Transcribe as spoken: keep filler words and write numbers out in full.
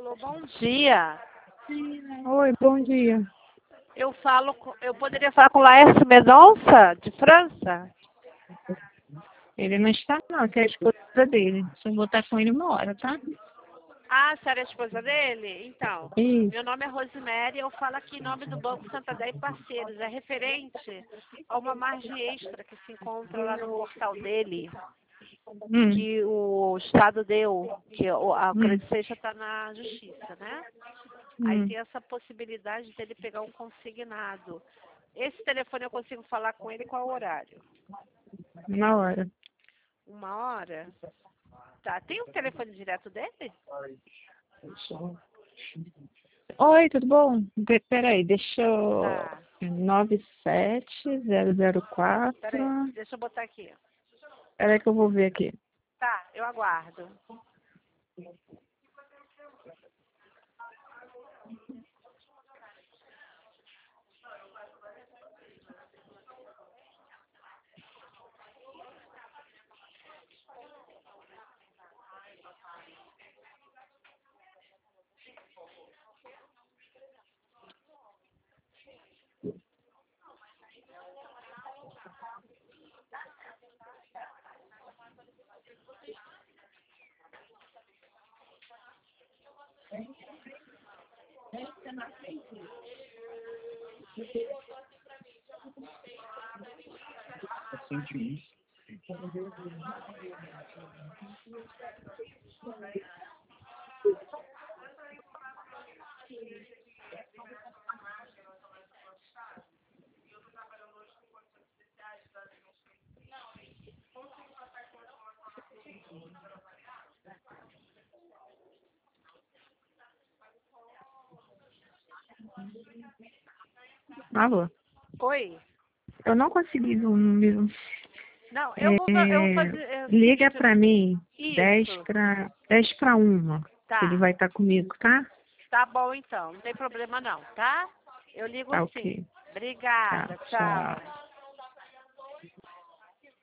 Alô, bom dia. Oi, bom dia. Eu falo, com- eu poderia falar com o Laércio Mendonça, de França? Ele não está não, que é a esposa dele. Deixa eu botar com ele uma hora, tá? Ah, a senhora é a esposa dele? Então, Isso. meu nome é Rosemary e eu falo aqui em nome do Banco Santander e Parceiros. É referente a uma margem extra que se encontra lá no portal dele, Hum, que o Estado deu, que o- a hum, Credit Suisse está na justiça, né? Aí hum. tem essa possibilidade dele pegar um consignado. Esse telefone eu consigo falar com ele qual horário? Uma hora. Uma hora? Tá. Tem um telefone direto dele? Oi, tudo bom? Pe- Peraí, deixa eu... Tá. nove sete zero zero quatro. Peraí, deixa eu botar aqui. Peraí que eu vou ver aqui. Tá, eu aguardo. Alô? Oi? Eu não consegui o número. Não, eu vou, eu vou É, fazer é, o liga seguinte. pra mim dez Isso. para dez para uma. Que ele Tá. vai estar comigo, tá? Tá bom então. Não tem problema não, tá? Eu ligo Tá sim. ok. Tá, Obrigada. tchau. Tchau.